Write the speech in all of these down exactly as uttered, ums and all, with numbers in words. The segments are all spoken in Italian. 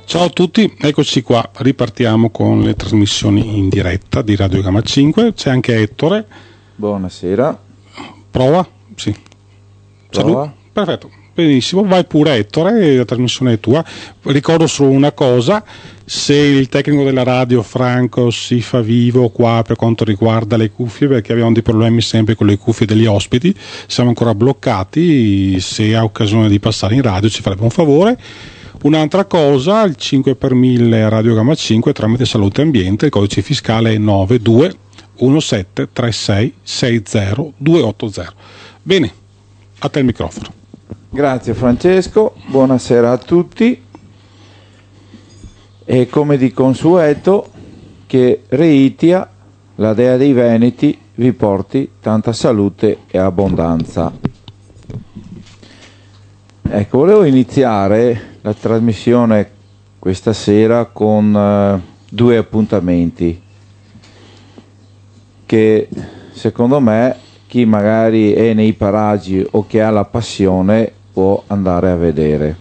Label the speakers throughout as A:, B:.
A: Ciao a tutti, eccoci qua, ripartiamo con le trasmissioni in diretta di Radio Gamma cinque, c'è anche Ettore.
B: Buonasera.
A: Prova? Sì.
B: Prova.
A: Saluto. Perfetto, benissimo, vai pure Ettore, la trasmissione è tua. Ricordo solo una cosa, se il tecnico della radio Franco si fa vivo qua per quanto riguarda le cuffie, perché abbiamo dei problemi sempre con le cuffie degli ospiti, siamo ancora bloccati, se ha occasione di passare in radio ci farebbe un favore. Un'altra cosa, il cinque per mille Radio Gamma cinque tramite Salute e Ambiente, il codice fiscale è nove due uno sette tre sei sei zero due otto zero. Bene, a te il microfono.
B: Grazie Francesco, buonasera a tutti e come di consueto che Reitia, la dea dei Veneti, vi porti tanta salute e abbondanza. Ecco, volevo iniziare la trasmissione questa sera con uh, due appuntamenti che secondo me chi magari è nei paraggi o che ha la passione può andare a vedere.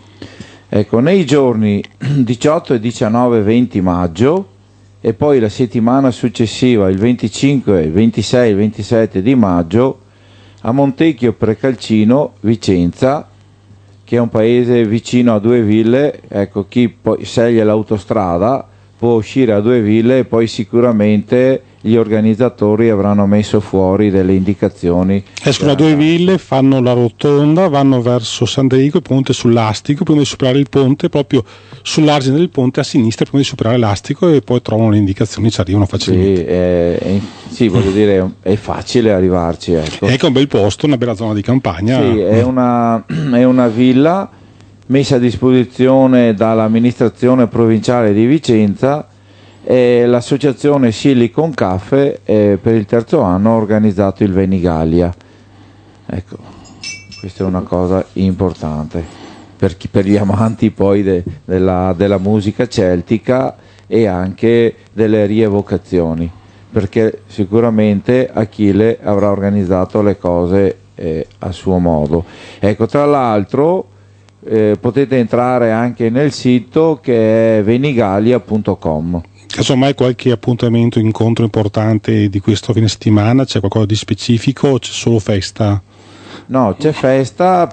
B: Ecco, nei giorni diciotto e diciannove venti maggio e poi la settimana successiva, il venticinque, il ventisei e il ventisette di maggio, a Montecchio Precalcino, Vicenza, che è un paese vicino a Due Ville. Ecco, chi poi sceglie l'autostrada può uscire a Due Ville e poi sicuramente gli organizzatori avranno messo fuori delle indicazioni.
A: Escono a Due Ville, fanno la rotonda, vanno verso San Derigo, il ponte sull'Astico, prima di superare il ponte, proprio sull'argine del ponte a sinistra, prima di superare l'Astico, e poi trovano le indicazioni, ci arrivano facilmente.
B: Sì, è, è, sì, voglio dire, è facile arrivarci. Ecco.
A: Ecco, un bel posto, una bella zona di campagna.
B: Sì, è una, è una villa messa a disposizione dall'amministrazione provinciale di Vicenza e l'associazione Silicon Cafe eh, per il terzo anno ha organizzato il Venigalia. Ecco, questa è una cosa importante per, chi, per gli amanti poi de, della, della musica celtica e anche delle rievocazioni, perché sicuramente Achille avrà organizzato le cose eh, a suo modo. Ecco, tra l'altro eh, potete entrare anche nel sito che è venigalia punto com.
A: Casomai qualche appuntamento, incontro importante di questo fine settimana, c'è qualcosa di specifico o c'è solo festa?
B: No, c'è festa,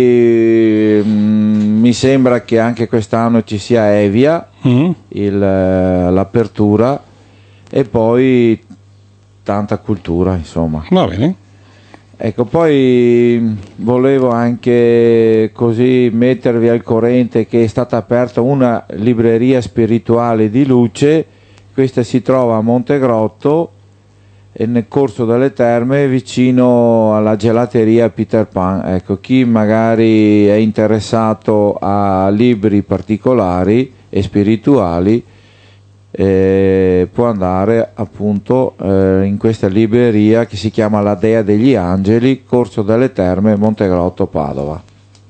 B: poi mh, mi sembra che anche quest'anno ci sia Evia, mm. il, l'apertura, e poi tanta cultura, insomma.
A: Va bene.
B: Ecco, poi volevo anche così mettervi al corrente che è stata aperta una libreria spirituale di luce. Questa si trova a Montegrotto e nel Corso delle Terme, vicino alla gelateria Peter Pan. Ecco, chi magari è interessato a libri particolari e spirituali Eh, può andare appunto eh, in questa libreria che si chiama La Dea degli Angeli, Corso delle Terme, Montegrotto, Padova.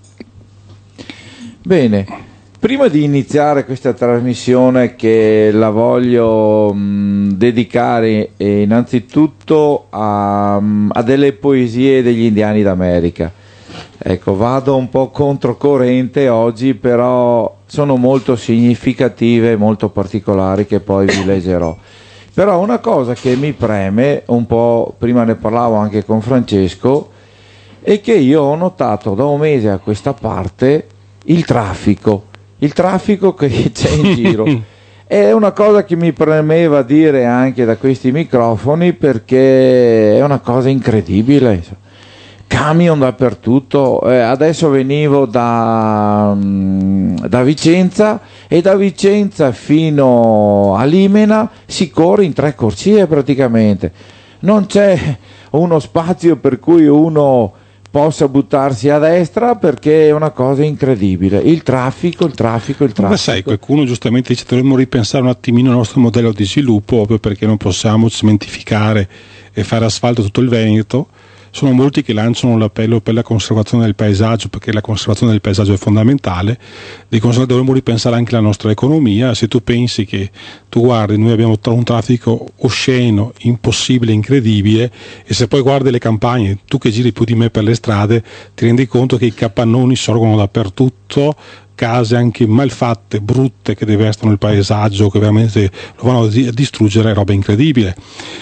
B: Bene, prima di iniziare questa trasmissione, che la voglio mh, dedicare eh, innanzitutto a, a delle poesie degli indiani d'America. Ecco, vado un po' controcorrente oggi, però sono molto significative, molto particolari, che poi vi leggerò. Però una cosa che mi preme un po', prima ne parlavo anche con Francesco, è che io ho notato da un mese a questa parte il traffico, il traffico che c'è in giro. È una cosa che mi premeva dire anche da questi microfoni, perché è una cosa incredibile, insomma. Camion dappertutto. Eh, adesso venivo da, da Vicenza e da Vicenza fino a Limena si corre in tre corsie praticamente, non c'è uno spazio per cui uno possa buttarsi a destra, perché è una cosa incredibile, il traffico, il traffico, il traffico.
A: Ma sai, qualcuno giustamente dice dovremmo ripensare un attimino il nostro modello di sviluppo, proprio perché non possiamo cementificare e fare asfalto tutto il Veneto. Sono molti che lanciano l'appello per la conservazione del paesaggio, perché la conservazione del paesaggio è fondamentale. Di conseguenza dovremmo ripensare anche la nostra economia. Se tu pensi che, tu guardi, noi abbiamo un traffico osceno, impossibile, incredibile, e se poi guardi le campagne, tu che giri più di me per le strade, ti rendi conto che i capannoni sorgono dappertutto, case anche malfatte, brutte, che devastano il paesaggio, che veramente lo vanno a distruggere, è roba incredibile.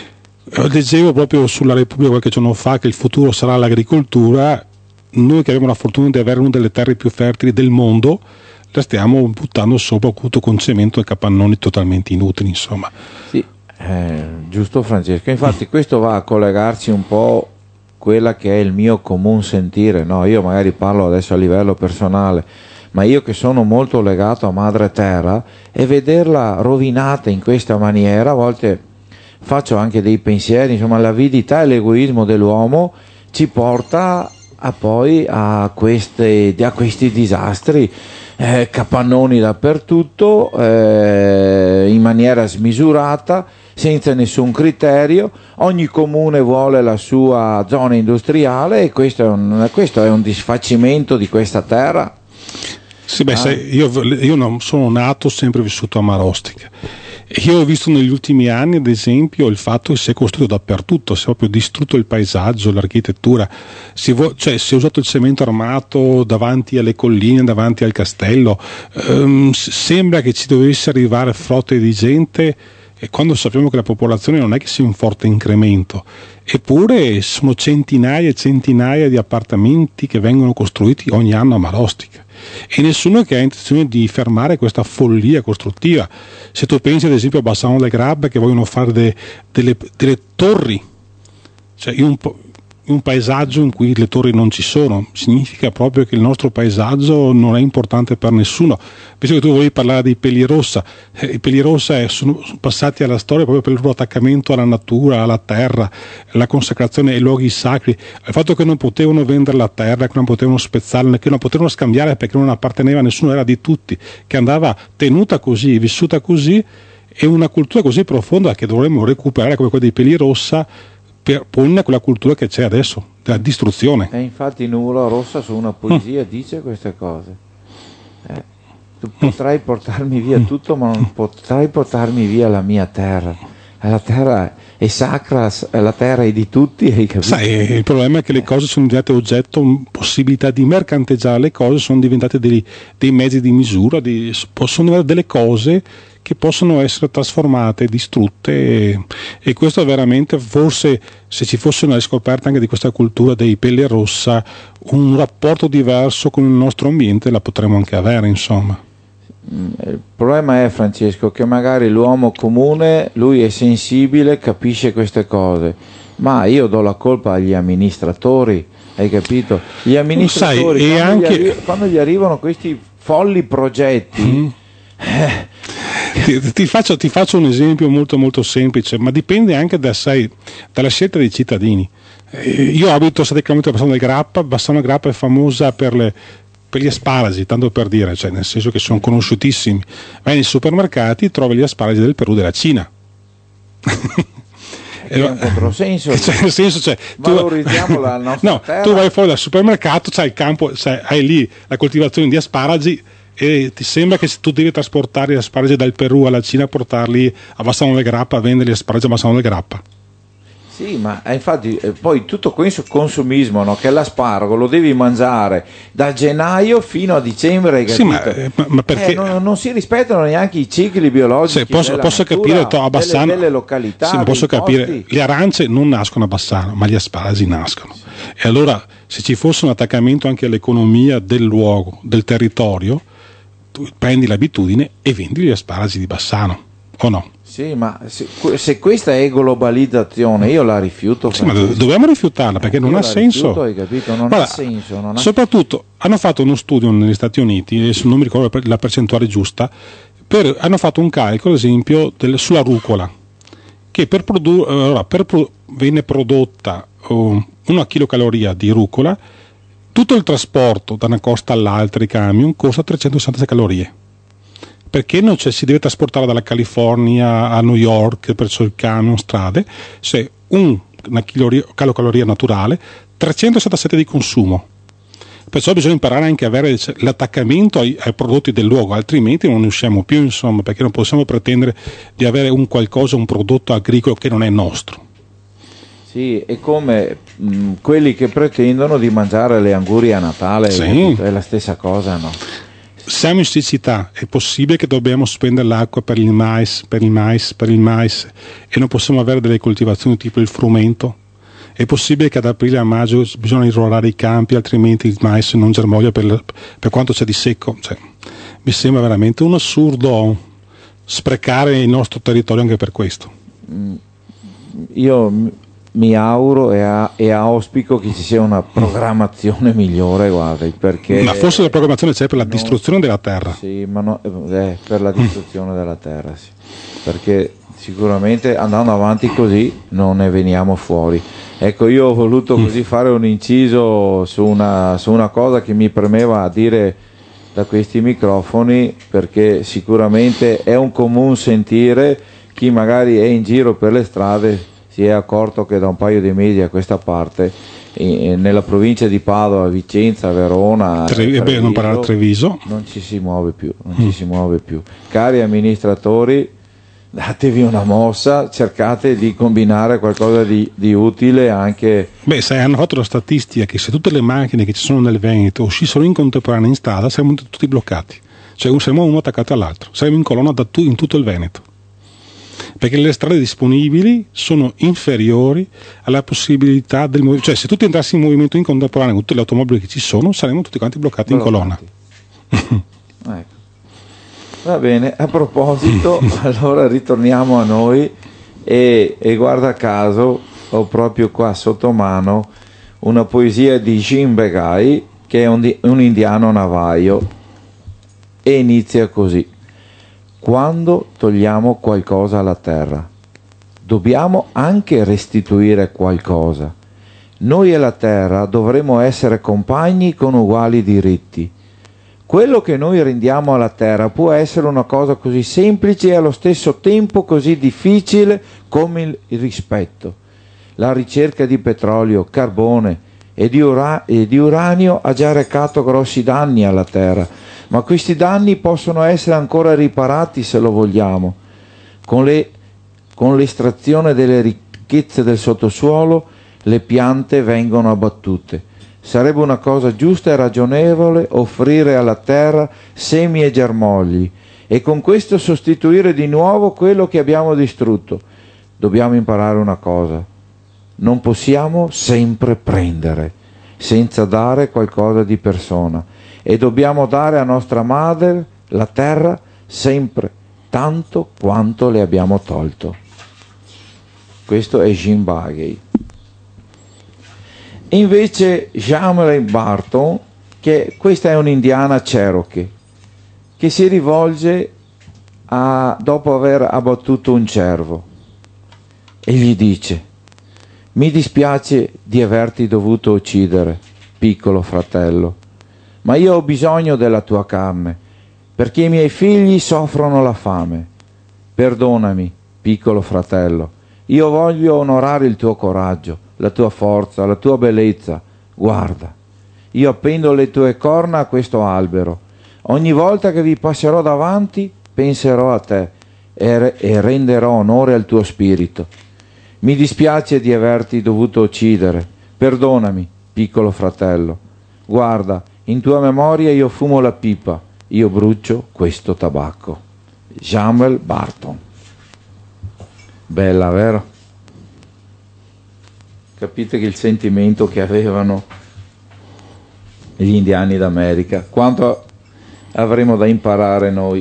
A: Leggevo proprio sulla Repubblica qualche giorno fa che il futuro sarà l'agricoltura. Noi che abbiamo la fortuna di avere una delle terre più fertili del mondo la stiamo buttando sopra appunto con cemento e capannoni totalmente inutili, insomma.
B: Sì, eh, giusto Francesco, infatti questo va a collegarci un po' quella che è il mio comune sentire, no? Io magari parlo adesso a livello personale, ma io che sono molto legato a madre terra, e vederla rovinata in questa maniera, a volte faccio anche dei pensieri, insomma l'avidità e l'egoismo dell'uomo ci porta a poi a, queste, a questi disastri, eh, capannoni dappertutto, eh, in maniera smisurata, senza nessun criterio. Ogni comune vuole la sua zona industriale, e questo è un, questo è un disfacimento di questa terra.
A: Sì, beh, ah. sai, io, io non sono nato, sempre vissuto a Marostica. Io ho visto negli ultimi anni, ad esempio, il fatto che si è costruito dappertutto, si è proprio distrutto il paesaggio, l'architettura, si, vo- cioè, si è usato il cemento armato davanti alle colline, davanti al castello. Ehm, sembra che ci dovesse arrivare frotte di gente, e quando sappiamo che la popolazione non è che sia in forte incremento, eppure sono centinaia e centinaia di appartamenti che vengono costruiti ogni anno a Marostica, e nessuno che ha intenzione di fermare questa follia costruttiva. Se tu pensi ad esempio a Bassano del Grappa, che vogliono fare de, delle, delle torri, cioè in un, in un paesaggio in cui le torri non ci sono, significa proprio che il nostro paesaggio non è importante per nessuno. Penso che tu volevi parlare dei Pellirossa. Eh, i Pellirossa sono passati alla storia proprio per il loro attaccamento alla natura, alla terra, la consacrazione ai luoghi sacri, il fatto che non potevano vendere la terra, che non potevano spezzarla, che non potevano scambiare perché non apparteneva a nessuno, era di tutti, che andava tenuta così, vissuta così, e una cultura così profonda che dovremmo recuperare come quella dei Pellirossa, per porre quella cultura che c'è adesso, della distruzione.
B: E infatti Nuvola Rossa su una poesia mm. dice queste cose. Eh, tu potrai portarmi via tutto, ma non potrai portarmi via la mia terra. La terra è sacra, la terra è di tutti, hai capito?
A: Sai, il problema è che le cose sono diventate oggetto, possibilità di mercanteggiare le cose, sono diventate dei, dei mezzi di misura, di, possono avere delle cose che possono essere trasformate, distrutte, e, e questo è veramente, forse se ci fosse una riscoperta anche di questa cultura dei Pellirossa, un rapporto diverso con il nostro ambiente la potremmo anche avere, insomma.
B: Il problema è, Francesco, che magari l'uomo comune, lui è sensibile, capisce queste cose, ma io do la colpa agli amministratori, hai capito? Gli amministratori,
A: Sai,
B: quando,
A: anche...
B: gli arri- quando gli arrivano questi folli progetti, mm.
A: eh, ti, ti, faccio, ti faccio un esempio molto molto semplice, ma dipende anche da, sai, dalla scelta dei cittadini. Eh, io abito a sette chilometri da Bassano del Grappa. Bassano del Grappa è famosa per le per gli asparagi, tanto per dire, cioè nel senso che sono conosciutissimi. Vai nei supermercati, trovi gli asparagi del Perù, della Cina.
B: È un controsenso.
A: Cioè, nel senso, cioè,
B: valorizziamo tu, la nostra
A: no,
B: terra.
A: Tu vai fuori dal supermercato, c'hai il campo, cioè, hai lì la coltivazione di asparagi, e ti sembra che tu devi trasportare gli asparagi dal Perù alla Cina, portarli a Bassano del Grappa, a vendere gli asparagi a Bassano del Grappa.
B: Sì, ma infatti eh, poi tutto questo consumismo, no? Che l'asparago lo devi mangiare da gennaio fino a dicembre,
A: sì, ma, eh, ma, ma perché
B: eh, non, non si rispettano neanche i cicli biologici,
A: sì, posso,
B: della
A: posso
B: natura,
A: capire to, a Bassano,
B: delle, delle località,
A: sì, posso capire
B: posti.
A: Le arance non nascono a Bassano, ma gli asparagi nascono, e allora se ci fosse un attaccamento anche all'economia del luogo, del territorio, tu prendi l'abitudine e vendi gli asparagi di Bassano, o no?
B: Sì, ma se, se questa è globalizzazione, io la rifiuto.
A: Sì, ma dobbiamo rifiutarla, perché non ha senso.
B: Rifiuto, hai capito? Non
A: Guarda,
B: ha senso. Non ha...
A: Soprattutto hanno fatto uno studio negli Stati Uniti, adesso non mi ricordo la percentuale giusta, per, hanno fatto un calcolo, ad esempio, del, sulla rucola, che per produrre, allora, per pro, viene prodotta uh, una chilocaloria di rucola, tutto il trasporto da una costa all'altra, i camion, costa trecentosessanta calorie. Perché non c'è, si deve trasportare dalla California a New York, perciò il camion, strade, se un, una kilocaloria naturale, trecentosessantasette di consumo. Perciò bisogna imparare anche a avere l'attaccamento ai, ai prodotti del luogo, altrimenti non ne usciamo più, insomma, perché non possiamo pretendere di avere un qualcosa, un prodotto agricolo che non è nostro.
B: Sì, è come mh, quelli che pretendono di mangiare le angurie a Natale,
A: sì.
B: È la stessa cosa, no?
A: siamo in siccità, è possibile che dobbiamo spendere l'acqua per il mais, per il mais, per il mais e non possiamo avere delle coltivazioni tipo il frumento? È possibile che ad aprile a maggio bisogna irrorare i campi, altrimenti il mais non germoglia per, per quanto c'è di secco? Cioè, mi sembra veramente un assurdo sprecare il nostro territorio anche per questo.
B: Io mi auguro e, a, e auspico che ci sia una programmazione migliore, guardi, perché
A: ma forse la programmazione c'è per la
B: no,
A: distruzione della terra.
B: Sì, ma no, eh, per la distruzione della terra, sì. Perché sicuramente andando avanti così non ne veniamo fuori. Ecco, io ho voluto così fare un inciso su una, su una cosa che mi premeva dire da questi microfoni, perché sicuramente è un comune sentire. Chi magari è in giro per le strade si è accorto che da un paio di mesi a questa parte, in, nella provincia di Padova, Vicenza, Verona,
A: Tre, Treviso, beh, non parlare Treviso,
B: non ci si muove più, non mm. ci si muove più. Cari amministratori, datevi una mossa, cercate di combinare qualcosa di, di utile anche.
A: Beh, se hanno fatto la statistica che se tutte le macchine che ci sono nel Veneto uscissero in contemporanea in strada, saremmo tutti bloccati, cioè saremmo uno attaccato all'altro, saremmo in colonna da tu, in tutto il Veneto, perché le strade disponibili sono inferiori alla possibilità del movimento. Cioè, se tutti entrassimo in movimento in contemporanea con tutte le automobili che ci sono, saremmo tutti quanti bloccati in colonna.
B: Ecco. Va bene, a proposito, allora ritorniamo a noi e, e guarda caso ho proprio qua sotto mano una poesia di Jim Begai, che è un, un indiano navajo, e inizia così: quando togliamo qualcosa alla terra dobbiamo anche restituire qualcosa. Noi e la terra dovremo essere compagni con uguali diritti. Quello che noi rendiamo alla terra può essere una cosa così semplice e allo stesso tempo così difficile come il, il rispetto. La ricerca di petrolio, carbone e di, ura- e di uranio ha già recato grossi danni alla terra, ma questi danni possono essere ancora riparati se lo vogliamo. Con, le, con l'estrazione delle ricchezze del sottosuolo le piante vengono abbattute. Sarebbe una cosa giusta e ragionevole offrire alla terra semi e germogli e con questo sostituire di nuovo quello che abbiamo distrutto. Dobbiamo imparare una cosa: non possiamo sempre prendere senza dare qualcosa di persona, e dobbiamo dare a nostra madre, la terra, sempre tanto quanto le abbiamo tolto. Questo è Jim Begai. Invece Jamley Barton, che questa è un'indiana Cherokee, che si rivolge a, dopo aver abbattuto un cervo, e gli dice: mi dispiace di averti dovuto uccidere, piccolo fratello, ma io ho bisogno della tua carne, perché i miei figli soffrono la fame. Perdonami, piccolo fratello, io voglio onorare il tuo coraggio, la tua forza, la tua bellezza. Guarda, io appendo le tue corna a questo albero. Ogni volta che vi passerò davanti, penserò a te e, re- e renderò onore al tuo spirito. Mi dispiace di averti dovuto uccidere. Perdonami, piccolo fratello. Guarda, in tua memoria io fumo la pipa, io brucio questo tabacco. Jamel Barton. Bella, vero? Capite che il sentimento che avevano gli indiani d'America, quanto avremo da imparare noi.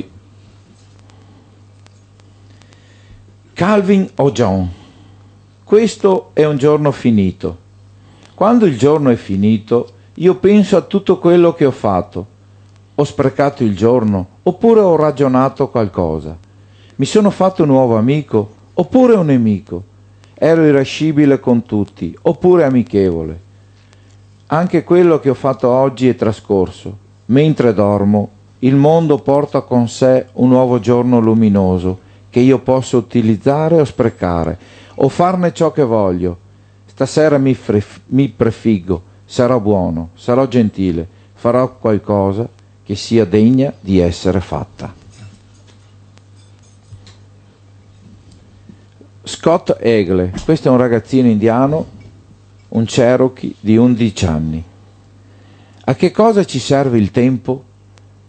B: Calvin o John. Questo è un giorno finito. Quando il giorno è finito, io penso a tutto quello che ho fatto. Ho sprecato il giorno, oppure ho ragionato qualcosa. Mi sono fatto un nuovo amico, oppure un nemico. Ero irascibile con tutti, oppure amichevole. Anche quello che ho fatto oggi è trascorso. Mentre dormo, il mondo porta con sé un nuovo giorno luminoso che io posso utilizzare o sprecare, o farne ciò che voglio. Stasera mi, fref- mi prefiggo, sarò buono, sarò gentile, farò qualcosa che sia degna di essere fatta. Scott Egle, questo è un ragazzino indiano, un Cherokee di undici anni. A che cosa ci serve il tempo?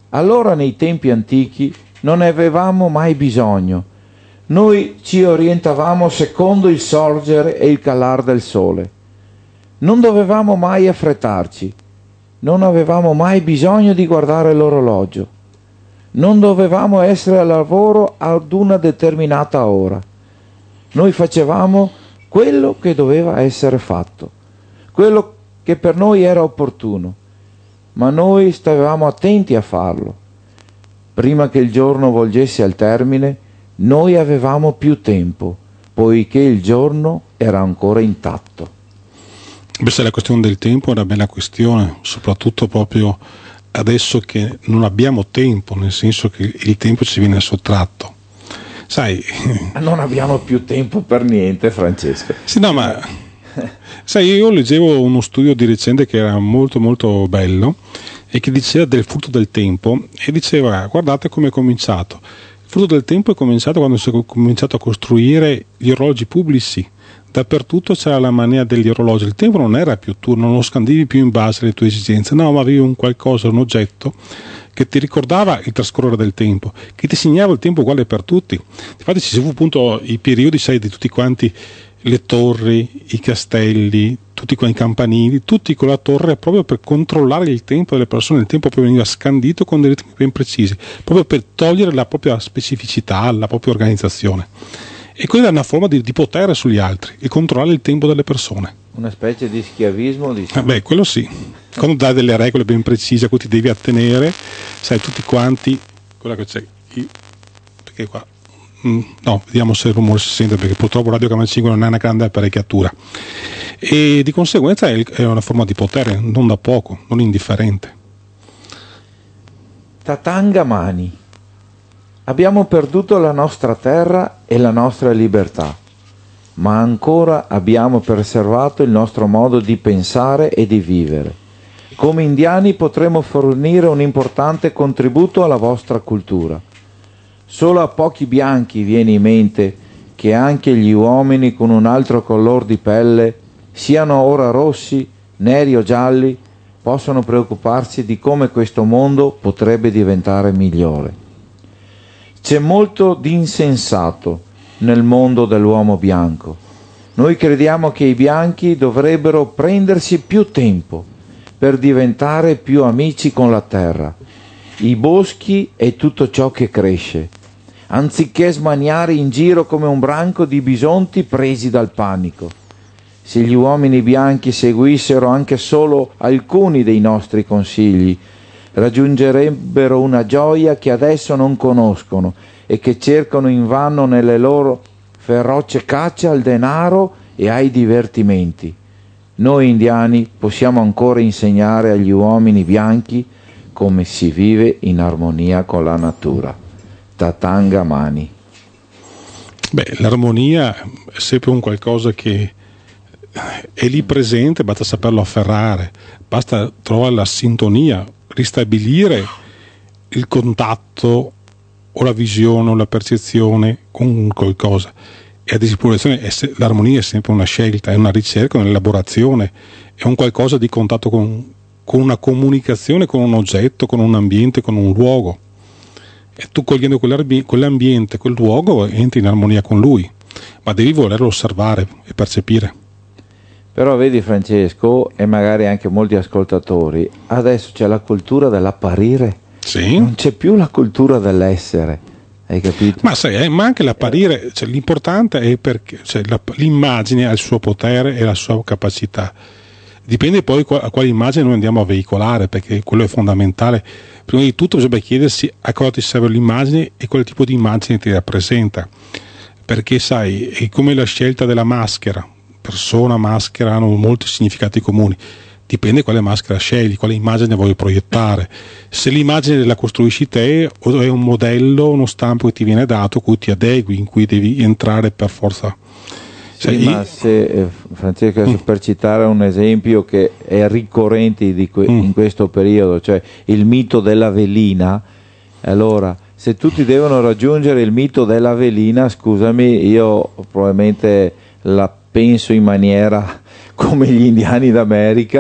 B: Allora nei tempi antichi non ne avevamo mai bisogno. Noi ci orientavamo secondo il sorgere e il calar del sole. Non dovevamo mai affrettarci. Non avevamo mai bisogno di guardare l'orologio. Non dovevamo essere al lavoro ad una determinata ora. Noi facevamo quello che doveva essere fatto, quello che per noi era opportuno, ma noi stavamo attenti a farlo. Prima che il giorno volgesse al termine, noi avevamo più tempo, poiché il giorno era ancora intatto.
A: Beh, se la questione del tempo è una bella questione, soprattutto proprio adesso che non abbiamo tempo, nel senso che il tempo ci viene sottratto. Sai,
B: non abbiamo più tempo per niente, Francesco.
A: Sì, no, ma sai, io leggevo uno studio di recente che era molto molto bello e che diceva del frutto del tempo e diceva: guardate come è cominciato. Il frutto del tempo è cominciato quando si è cominciato a costruire gli orologi pubblici. Dappertutto c'era la mania degli orologi. Il tempo non era più tu, non lo scandivi più in base alle tue esigenze, no, ma avevi un qualcosa, un oggetto che ti ricordava il trascorrere del tempo, che ti segnava il tempo uguale per tutti. Infatti ci fu appunto i periodi, sai, di tutti quanti, le torri, i castelli, tutti quei campanili, tutti con la torre proprio per controllare il tempo delle persone. Il tempo poi veniva scandito con dei ritmi ben precisi, proprio per togliere la propria specificità, la propria organizzazione. E quella è una forma di, di potere sugli altri, e controllare il tempo delle persone.
B: Una specie di schiavismo, diciamo.
A: Eh beh, quello sì. Quando dai delle regole ben precise a cui ti devi attenere, sai, tutti quanti, quella che c'è, perché qua, mm, no, vediamo se il rumore si sente, perché purtroppo Radio Canale cinque non è una grande apparecchiatura. E di conseguenza è, è una forma di potere, non da poco, non indifferente.
B: Tatanga Mani. Abbiamo perduto la nostra terra e la nostra libertà, ma ancora abbiamo preservato il nostro modo di pensare e di vivere. Come indiani potremo fornire un importante contributo alla vostra cultura. Solo a pochi bianchi viene in mente che anche gli uomini con un altro color di pelle, siano ora rossi, neri o gialli, possono preoccuparsi di come questo mondo potrebbe diventare migliore. C'è molto di insensato nel mondo dell'uomo bianco. Noi crediamo che i bianchi dovrebbero prendersi più tempo per diventare più amici con la terra, i boschi e tutto ciò che cresce, anziché smaniare in giro come un branco di bisonti presi dal panico. Se gli uomini bianchi seguissero anche solo alcuni dei nostri consigli, raggiungerebbero una gioia che adesso non conoscono e che cercano invano nelle loro feroce caccia al denaro e ai divertimenti. Noi indiani possiamo ancora insegnare agli uomini bianchi come si vive in armonia con la natura. Tatanga Mani.
A: Beh, l'armonia è sempre un qualcosa che è lì presente, basta saperlo afferrare, basta trovare la sintonia, ristabilire il contatto o la visione o la percezione con qualcosa. E ad esempio l'armonia è sempre una scelta, è una ricerca, un'elaborazione, è un qualcosa di contatto con, con una comunicazione con un oggetto, con un ambiente, con un luogo. E tu, cogliendo quell'ambiente, quel luogo, entri in armonia con lui, ma devi volerlo osservare e percepire.
B: Però vedi, Francesco, e magari anche molti ascoltatori, adesso c'è la cultura dell'apparire,
A: sì.
B: Non c'è più la cultura dell'essere, hai capito?
A: Ma sai, eh, ma anche l'apparire, cioè, l'importante è perché cioè, la, l'immagine ha il suo potere e la sua capacità. Dipende poi a quale immagine noi andiamo a veicolare, perché quello è fondamentale. Prima di tutto bisogna chiedersi a cosa ti serve l'immagine e quale tipo di immagine ti rappresenta, perché sai, è come la scelta della maschera. Persona, maschera hanno molti significati comuni, dipende quale maschera scegli, quale immagine vuoi proiettare. Se l'immagine la costruisci te o è un modello, uno stampo che ti viene dato, cui ti adegui, in cui devi entrare per forza.
B: Sì, cioè, ma io... se eh, Francesco, mm. per citare un esempio che è ricorrente di que- mm. in questo periodo, cioè il mito della velina, allora se tutti devono raggiungere il mito della velina, scusami, io probabilmente la penso in maniera come gli indiani d'America,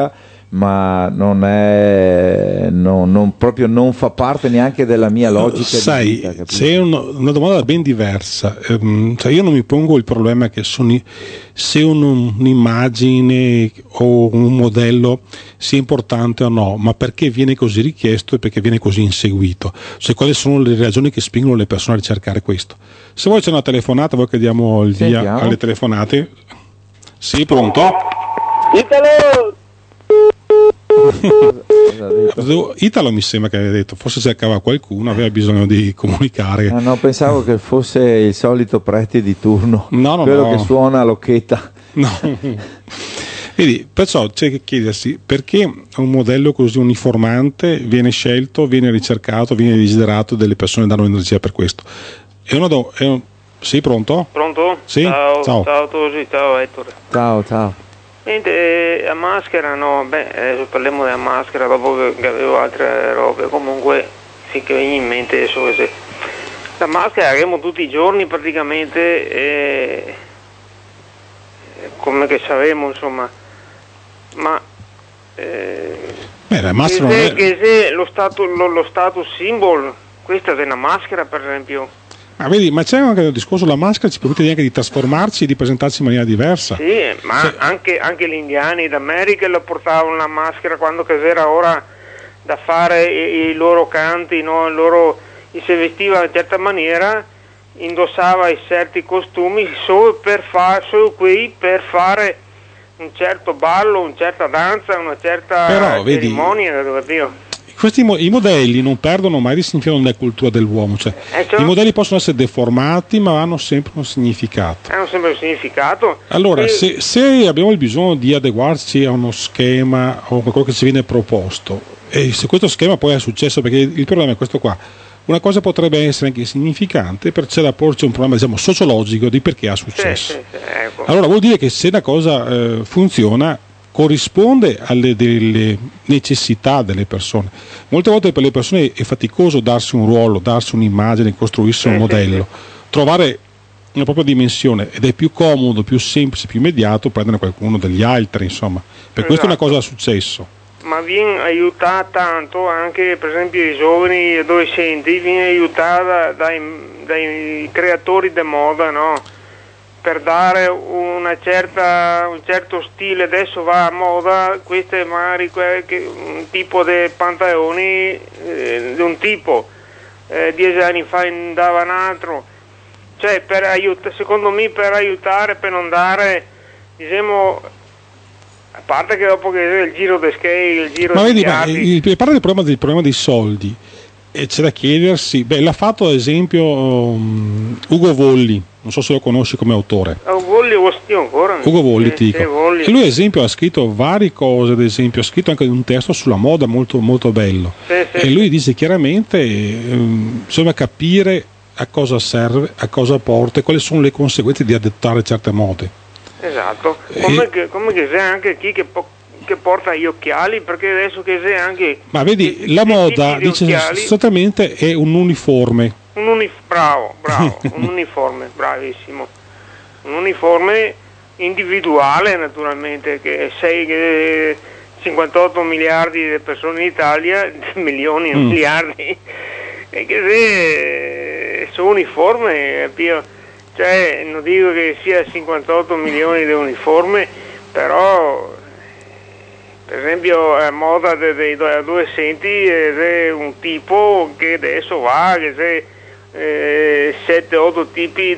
B: ma non è non, non, proprio non fa parte neanche della mia logica.
A: Sai,
B: di vita,
A: c'è una, una domanda ben diversa. Um, cioè io non mi pongo il problema che sono, se un, un'immagine o un modello sia importante o no, ma perché viene così richiesto e perché viene così inseguito, cioè quali sono le ragioni che spingono le persone a ricercare questo. Se vuoi c'è una telefonata, vuoi che diamo il via
B: Sentiamo.
A: alle telefonate? Sì, pronto?
C: Italo!
A: Italo mi sembra che aveva detto, forse cercava qualcuno, aveva bisogno di comunicare.
B: Ah, no, pensavo che fosse il solito prete di turno,
A: no, no,
B: quello
A: no.
B: che suona l'occhetta.
A: No. Vedi, perciò c'è che chiedersi perché un modello così uniformante viene scelto, viene ricercato, viene desiderato, delle persone danno energia per questo. È una do- è un... Sì, pronto?
C: Pronto?
A: Sì?
C: Ciao,
A: Ciao.
C: ciao Tosi, ciao Ettore.
B: Ciao, ciao.
C: Niente, a maschera no, beh, adesso parliamo della maschera dopo che, che avevo altre robe, comunque sì che viene in mente adesso che se... La maschera la avremo tutti i giorni praticamente, e... come che saremo insomma, ma... Eh...
A: Beh, la maschera
C: che
A: non
C: se,
A: è...
C: che se lo, status, lo, lo status symbol, questa è una maschera per esempio.
A: Ah, vedi, ma c'è anche il discorso, la maschera ci permette anche di trasformarci e di presentarsi in maniera diversa.
C: Sì, ma
A: Se...
C: anche, anche gli indiani d'America lo portavano la maschera quando era ora da fare i, i loro canti, no? Il loro, si vestiva in una certa maniera, indossava i certi costumi solo per fare, solo qui per fare un certo ballo, una certa danza, una certa
A: Però,
C: cerimonia,
A: vedi... Questi mo- i modelli non perdono mai di significato nella cultura dell'uomo, cioè,
C: eh, cioè,
A: i modelli possono essere deformati ma hanno sempre un significato.
C: Hanno sempre un significato.
A: Allora,
C: e...
A: se, se abbiamo il bisogno di adeguarci a uno schema o a qualcosa che ci viene proposto, e se questo schema poi è successo, perché il problema è questo qua, una cosa potrebbe essere anche significante, per c'è da porci un problema, diciamo, sociologico di perché ha successo.
C: Sì, sì, sì, ecco.
A: Allora vuol dire che se una cosa eh, funziona, corrisponde alle delle necessità delle persone. Molte volte per le persone è faticoso darsi un ruolo, darsi un'immagine, costruirsi un
C: sì,
A: modello,
C: sì, sì.
A: trovare una propria dimensione, ed è più comodo, più semplice, più immediato prendere qualcuno degli altri, insomma. Per esatto. Questo è una cosa successo.
C: Ma viene aiutata tanto anche, per esempio, i giovani adolescenti, viene aiutata dai, dai creatori di moda, no? Per dare una certa, un certo stile. Adesso va a moda queste magari un tipo di pantaloni eh, di un tipo, eh, dieci anni fa andava un altro, cioè per aiutare, secondo me per aiutare, per non dare, diciamo, a parte che dopo che il giro di scale, il giro
A: ma
C: di
A: vedi, ma il, il, parla del problema, del problema dei soldi, e c'è da chiedersi, beh, l'ha fatto ad esempio um, Ugo Volli, non so se lo conosci come autore.
C: Ugo Volli, ancora.
A: Ugo Volli, ti dico. E lui ad esempio ha scritto varie cose, ad esempio ha scritto anche un testo sulla moda molto, molto bello.
C: Sì, sì,
A: e lui dice chiaramente um, bisogna capire a cosa serve, a cosa porta e quali sono le conseguenze di adottare certe mode.
C: Esatto, come, e... che, come che c'è anche chi che, po- che porta gli occhiali, perché adesso che c'è anche...
A: Ma vedi,
C: i,
A: la
C: i
A: moda, dice sostanzialmente, è un uniforme.
C: Un unif- bravo, bravo, un uniforme, bravissimo. Un uniforme individuale, naturalmente, che sei che cinquantotto miliardi di persone in Italia, milioni, mm. miliardi, e che se sono uniforme, più... Cioè, non dico che sia cinquantotto milioni di uniforme, però per esempio a moda dei, dei adolescenti c'è un tipo che adesso va, che c'è eh, sette otto tipi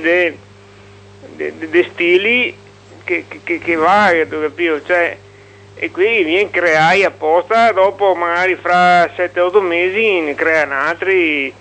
C: di stili che, che, che va, capito? Cioè, e qui viene creati apposta, dopo magari fra sette otto mesi ne creano altri.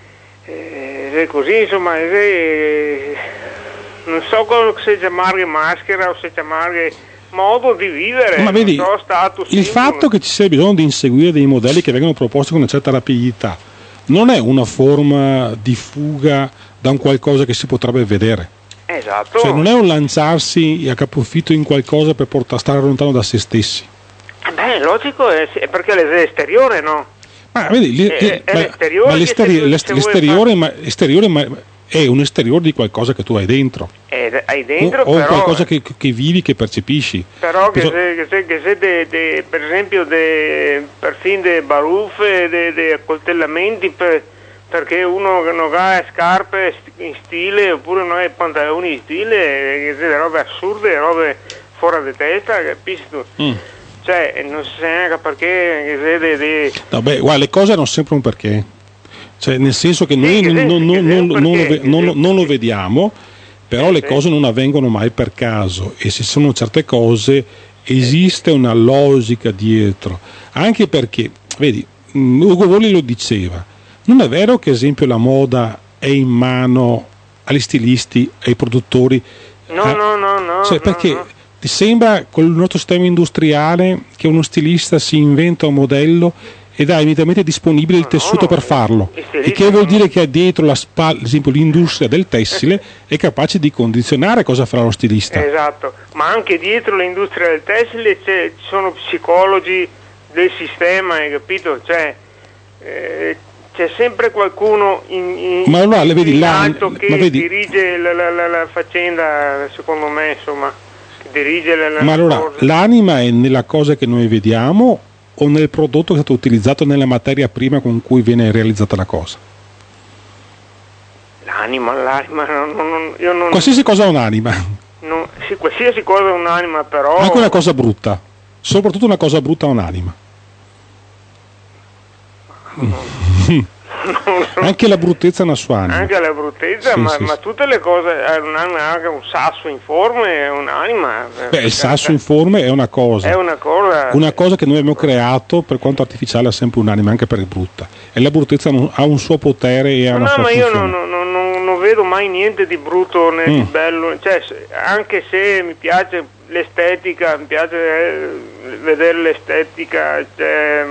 C: Eh, così insomma, eh, non so se chiamare maschera o se chiamare modo di vivere.
A: Ma vedi,
C: so, status
A: il
C: simbolo.
A: fatto che ci sia bisogno di inseguire dei modelli che vengono proposti con una certa rapidità non è una forma di fuga da un qualcosa che si potrebbe vedere.
C: Esatto.
A: Cioè non è un lanciarsi a capofitto in qualcosa per portare, stare lontano da se stessi.
C: Eh beh, logico, è, è perché l'esteriore, no?
A: Ma vedi, li,
C: è, è
A: ma,
C: l'esteriore,
A: ma l'esteriore, l'esteriore, ma, esteriore ma è un esteriore di qualcosa che tu hai dentro.
C: Eh, hai dentro,
A: o, o
C: però,
A: qualcosa che, che vivi, che percepisci.
C: Però che
A: Perso-
C: se, che se, che se de, de, per esempio de, perfino dei baruffe, dei accoltellamenti per, perché uno non ha scarpe in stile oppure non ha pantaloni in stile, che se robe assurde, robe fuori di testa, capisci tu? Mm. Cioè, non si sa neanche perché che se de, de...
A: No, beh, guarda, le cose hanno sempre un perché. Cioè, nel senso che noi
C: sì,
A: non, non, non, non,
C: perché,
A: non, lo, non,
C: sì.
A: non lo vediamo, però
C: sì,
A: le cose non avvengono mai per caso, e se sono certe cose esiste una logica dietro, anche perché, vedi, Ugo Volli lo diceva, non è vero che, esempio, la moda è in mano agli stilisti, ai produttori?
C: No,
A: eh,
C: no, no, no.
A: cioè, perché
C: no, no.
A: ti sembra con il nostro sistema industriale che uno stilista si inventa un modello ed ha immediatamente disponibile il
C: no,
A: tessuto
C: no,
A: per farlo, il che
C: no.
A: vuol dire che dietro la spalla, ad esempio l'industria del tessile è capace di condizionare cosa farà lo stilista.
C: Esatto, ma anche dietro l'industria del tessile c'è, ci sono psicologi del sistema, hai capito? Cioè, eh, c'è sempre qualcuno in, in,
A: ma allora,
C: in
A: vedi, là,
C: alto che
A: ma vedi,
C: dirige la, la, la, la faccenda, secondo me, insomma, che dirige la, la
A: ma allora
C: cosa.
A: L'anima è nella cosa che noi vediamo o nel prodotto che è stato utilizzato, nella materia prima con cui viene realizzata la cosa?
C: L'anima, l'anima, non, non, io non...
A: Qualsiasi cosa ha un'anima.
C: Non, sì, qualsiasi cosa ha un'anima, però...
A: Anche una cosa brutta, soprattutto una cosa brutta ha un'anima.
C: Non,
A: anche la bruttezza ha una sua anima.
C: Anche la bruttezza,
A: sì,
C: ma,
A: sì,
C: ma
A: sì.
C: tutte le cose hanno anche un sasso informe, un'anima.
A: Beh, il sasso informe è una cosa.
C: È una cosa.
A: Una cosa che noi abbiamo creato, per quanto artificiale, ha sempre un'anima, anche perché è brutta. E la bruttezza non, ha un suo potere e ha
C: no,
A: una
C: no,
A: sua
C: ma
A: funzione.
C: io non, non, non, non vedo mai niente di brutto né
A: Mm.
C: di bello. Cioè, anche se mi piace l'estetica, mi piace vedere l'estetica, cioè,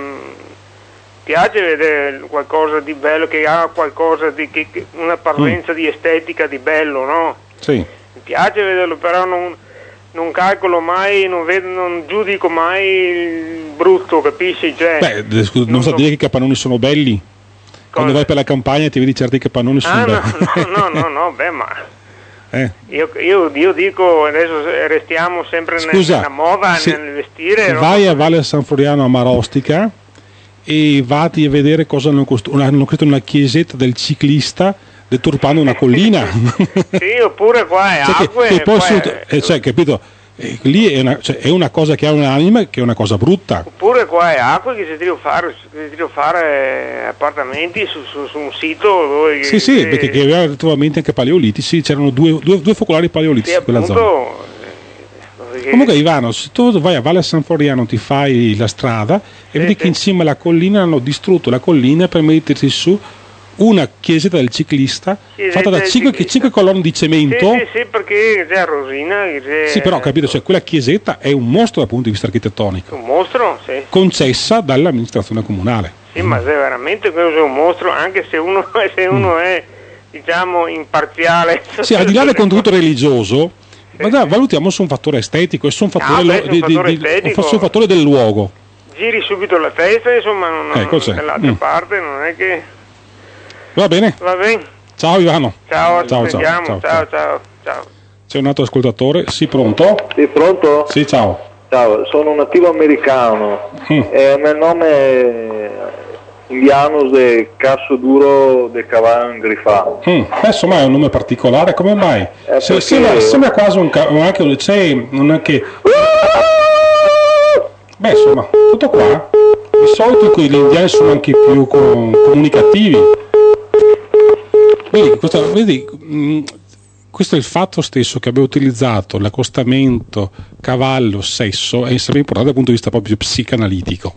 C: piace vedere qualcosa di bello, che ha qualcosa di che, che una parvenza mm. di estetica di bello, no?
A: Sì.
C: Mi piace vederlo, però non, non calcolo mai, non, vedo, non giudico mai il brutto, capisci? Cioè,
A: Beh, scusa, non, non sa so... dire che i capannoni sono belli? Cosa? Quando vai per la campagna ti vedi certi capannoni sono
C: ah,
A: belli.
C: No, no, no, no, beh, ma
A: eh.
C: io, io, io dico, adesso restiamo sempre
A: Scusa,
C: nella moda, nel vestire.
A: Vai no? a Valle San Floriano a Marostica e vatti a vedere cosa hanno costruito. Hanno creato una chiesetta del ciclista deturpando una collina.
C: Sì, oppure qua è
A: cioè,
C: acqua.
A: Che, che poi
C: è...
A: eh, cioè, capito? Eh, lì è una, cioè, è una cosa che ha un'anima, che è una cosa brutta.
C: Oppure qua è acqua che si deve fare, si fare appartamenti su, su, su un sito dove.
A: Sì, sì, perché che aveva ritrovamenti anche paleolitici, c'erano due, due, due focolari paleolitici
C: sì,
A: in quella
C: appunto,
A: zona.
C: Perché...
A: Comunque Ivano, se tu vai a Valle San Floriano ti fai la strada e sì, vedi sì. che in cima alla collina hanno distrutto la collina per mettersi su una chiesetta del ciclista sì, fatta da cinque colonne di cemento.
C: Sì, sì, sì, perché c'è Rosina. C'è...
A: Sì, però ho capito, cioè quella chiesetta è un mostro dal punto di vista architettonico.
C: Un mostro, sì.
A: Concessa dall'amministrazione comunale.
C: Sì, mm. ma se veramente quello è un mostro, anche se uno, se uno mm. è, diciamo, imparziale.
A: Sì, al di là del contenuto religioso, ma dai, valutiamo su un fattore estetico e su un fattore,
C: ah, beh,
A: lo,
C: un fattore
A: di, di, su un fattore del luogo.
C: Giri subito la testa, insomma, non,
A: ecco,
C: dall'altra
A: mm.
C: parte non è che...
A: Va bene.
C: Va bene.
A: Ciao Ivano.
C: Ciao,
A: ciao,
C: ciao, ciao, ciao, ciao, ciao, ciao.
A: C'è un altro ascoltatore, sì, pronto?
D: Sì, pronto?
A: Sì, ciao.
D: Ciao, sono un nativo americano mm. e il mio nome è Indianus de Casso Duro de Cavan Grifà.
A: Mm. Adesso mai è un nome particolare, come mai?
D: Eh,
A: Se,
D: perché...
A: sembra, sembra quasi un anche c'è non è che beh, insomma, tutto qua. Di solito gli indiani sono anche più com- comunicativi. Vedi, questo, vedi mh, questo è il fatto stesso che abbia utilizzato l'accostamento cavallo-sesso è sempre importante dal punto di vista proprio psicanalitico.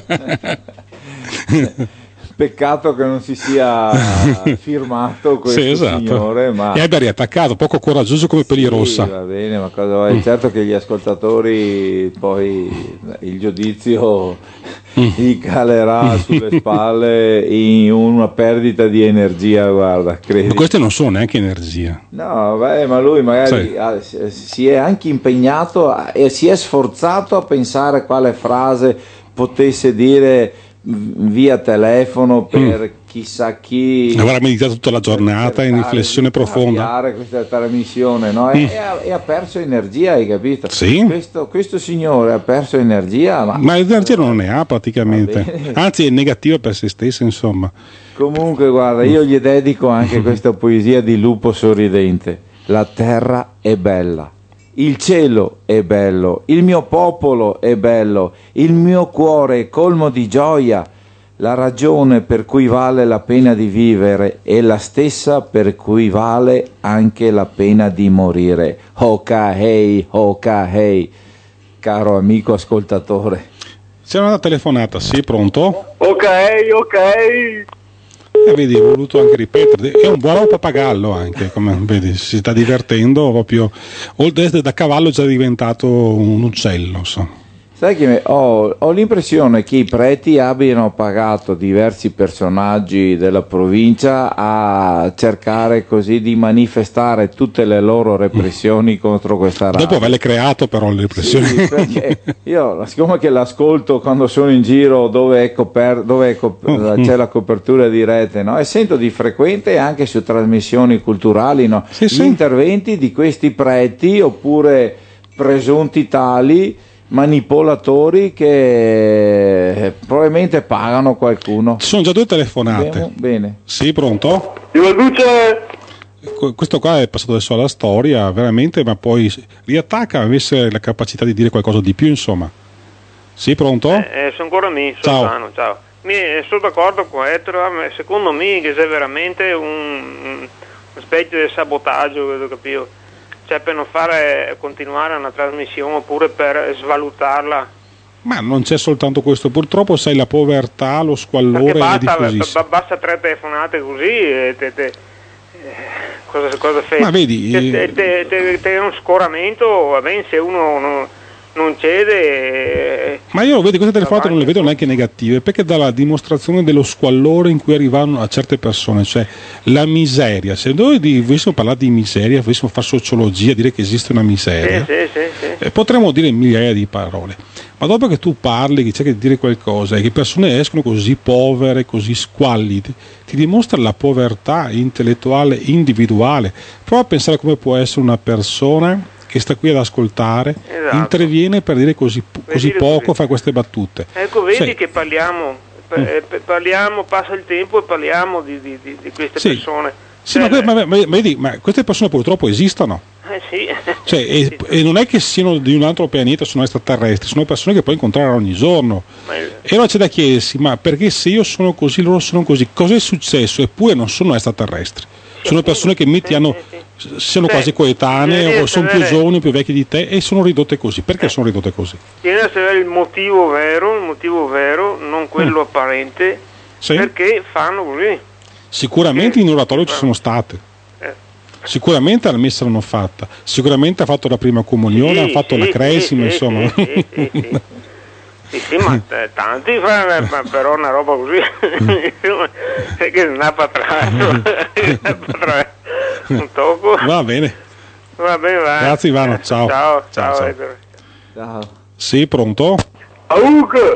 B: Peccato che non si sia firmato questo
A: sì, esatto.
B: signore, ma...
A: e abbia riattaccato, poco coraggioso come Pellirossa.
B: Sì, va bene, ma cosa vuoi? Mm. Certo che gli ascoltatori poi il giudizio mm. gli calerà sulle spalle in una perdita di energia, guarda, credi.
A: Ma queste non sono neanche energia.
B: No, beh, ma lui magari sì. ha, si è anche impegnato e si è sforzato a pensare quale frase potesse dire via telefono per mm. chissà chi
A: avrà meditato tutta la giornata in riflessione profonda
B: questa trasmissione, no? e, mm. e, ha, e ha perso energia, hai capito?
A: Sì.
B: Questo, questo signore ha perso energia, ma,
A: ma l'energia non ne ha praticamente, anzi è negativa per se stessa, insomma.
B: Comunque guarda, io gli dedico anche questa poesia di Lupo Sorridente: la terra è bella, il cielo è bello, il mio popolo è bello, il mio cuore è colmo di gioia, la ragione per cui vale la pena di vivere è la stessa per cui vale anche la pena di morire. Hoka hey, hoka hey, caro amico ascoltatore.
A: C'è una telefonata, sì, pronto?
D: Ok, ok.
A: E vedi, ho voluto anche ripetere, è un buon pappagallo anche, come vedi, si sta divertendo proprio, oltre ad da cavallo è già diventato un uccello, so.
B: Sai che ho, ho l'impressione che i preti abbiano pagato diversi personaggi della provincia a cercare così di manifestare tutte le loro repressioni contro questa radio.
A: Dopo averle creato però le repressioni.
B: Sì, perché io, siccome che l'ascolto quando sono in giro dove, è coper- dove è cop- c'è la copertura di rete, no? E sento di frequente anche su trasmissioni culturali, no?
A: Sì,
B: gli
A: sì.
B: interventi di questi preti oppure presunti tali manipolatori che probabilmente pagano qualcuno.
A: Ci sono già due telefonate.
B: Abbiamo? Bene.
A: Sì, pronto?
D: Io luce.
A: Questo qua è passato adesso alla storia veramente, ma poi riattacca, avesse la capacità di dire qualcosa di più, insomma. Sì, pronto?
C: Eh, eh, sono ancora me, sono
A: ciao.
C: Sano, ciao. Mi, sono d'accordo con Ettore, secondo me che c'è veramente un, un specie di sabotaggio, credo, capito? Cioè per non fare continuare una trasmissione oppure per svalutarla.
A: Ma non c'è soltanto questo, purtroppo sai la povertà, lo squallore
C: basta,
A: è diffusissimo.
C: b- basta tre telefonate così e te, te, eh, cosa, cosa fai?
A: Ma vedi,
C: te, te, te, te, te un scoramento, va bene, se uno non, non cede. Eh,
A: ma io vedi queste telefonate non le vedo neanche negative, perché dà la dimostrazione dello squallore in cui arrivano a certe persone, cioè la miseria. Se noi dovessimo parlare di miseria, dovessimo fare sociologia, dire che esiste una miseria,
C: sì, sì, sì, sì.
A: Eh, potremmo dire migliaia di parole, ma dopo che tu parli, che cerchi di dire qualcosa e che persone escono così povere, così squallide, ti dimostra la povertà intellettuale individuale. Prova a pensare come può essere una persona che sta qui ad ascoltare, esatto. interviene per dire così, così dire poco, così. Fa queste battute.
C: Ecco, vedi sì. che parliamo,
A: mm.
C: parliamo, passa il tempo e parliamo di, di, di queste sì. persone.
A: Sì,
C: cioè,
A: ma, ma, ma, ma, ma queste persone purtroppo esistono.
C: Eh sì.
A: Cioè, e, e non è che siano di un altro pianeta, sono extraterrestri, sono persone che puoi incontrare ogni giorno. Ma il... E allora c'è da chiedersi, ma perché se io sono così, loro sono così, cosa è successo? Eppure non sono extraterrestri. Sono persone che metti hanno, siano sì. quasi coetanee o sono più giovani o più vecchi di te e sono ridotte così. Perché eh. sono ridotte così?
C: Bisogna sapere il motivo vero, il motivo vero, non quello mm. apparente, sì. perché fanno così.
A: Sicuramente in oratorio ci sono state. Eh. Sicuramente la messa l'hanno fatta. Sicuramente ha fatto la prima comunione, sì, ha fatto sì, la cresima, sì, insomma.
C: Sì, sì, sì, sì. Sì, sì, ma tanti fanno, ma però una roba così che non ha patrato, un tocco.
A: Va bene.
C: Va bene, va.
A: Grazie Ivano, ciao.
C: Ciao, ciao.
A: ciao,
C: ciao.
B: ciao.
A: Sì, pronto?
D: Auc.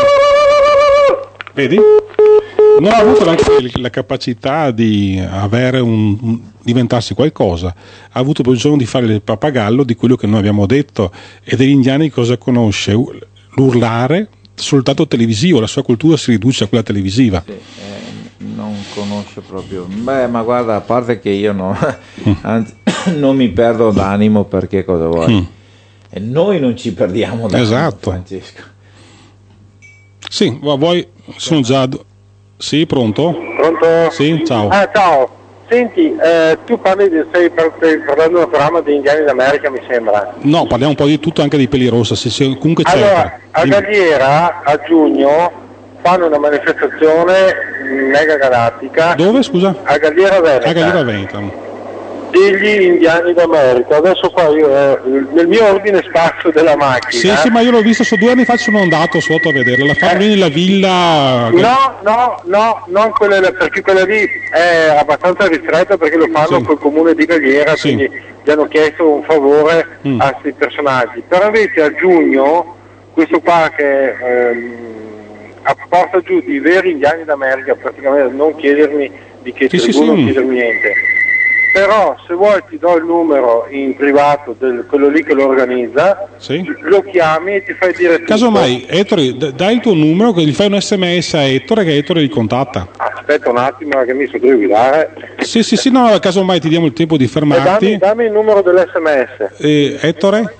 A: Vedi? Non ha avuto anche la capacità di avere un, un diventarsi qualcosa, ha avuto bisogno di fare il pappagallo di quello che noi abbiamo detto. E degli indiani cosa conosce? L'urlare soltanto televisivo, la sua cultura si riduce a quella televisiva.
B: Sì, eh, non conosce proprio. Beh, ma guarda, a parte che io no, mm. anzi, non mi perdo d'animo, perché cosa vuoi? Mm. E noi non ci perdiamo d'animo,
A: esatto.
B: Francesco.
A: Sì, vuoi? Sono già. Sì, pronto?
D: Pronto?
A: Sì, ciao.
D: Ah, ciao. Senti, eh, tu parli di, stai parlando di un programma di Indiani d'America, mi sembra.
A: No, parliamo un po' di tutto, anche di Pellirossa, se, se comunque c'è.
D: Allora, a Galliera a giugno fanno una manifestazione mega galattica.
A: Dove, scusa?
D: A Galliera Veneta.
A: A Galliera Veneta.
D: Degli Indiani d'America. Adesso qua io eh, nel mio ordine spazio della macchina.
A: Sì, sì, ma io l'ho visto, so due anni fa sono andato sotto a vederla. La fanno lì eh. nella villa.
D: No, no, no, non quella, perché quella lì è abbastanza ristretta, perché lo fanno
A: sì.
D: col comune di Galliera, sì. quindi gli hanno chiesto un favore mm. a questi personaggi. Però invece a giugno questo qua che ehm, porta giù di veri indiani d'America, praticamente, non chiedermi di che
A: sì,
D: tribù,
A: sì,
D: non
A: sì.
D: chiedermi niente. Però se vuoi ti do il numero in privato del quello lì che lo organizza,
A: Sì.
D: lo chiami e ti fai dire tutto.
A: Casomai, Ettore, d- dai il tuo numero, che gli fai un sms a Ettore, che Ettore li contatta.
D: Aspetta un attimo che mi so devo guidare.
A: Sì, sì, sì, no, casomai ti diamo il tempo di
D: E
A: fermarti.
D: dammi, dammi il numero dell'esse emme esse.
A: Eh, Ettore?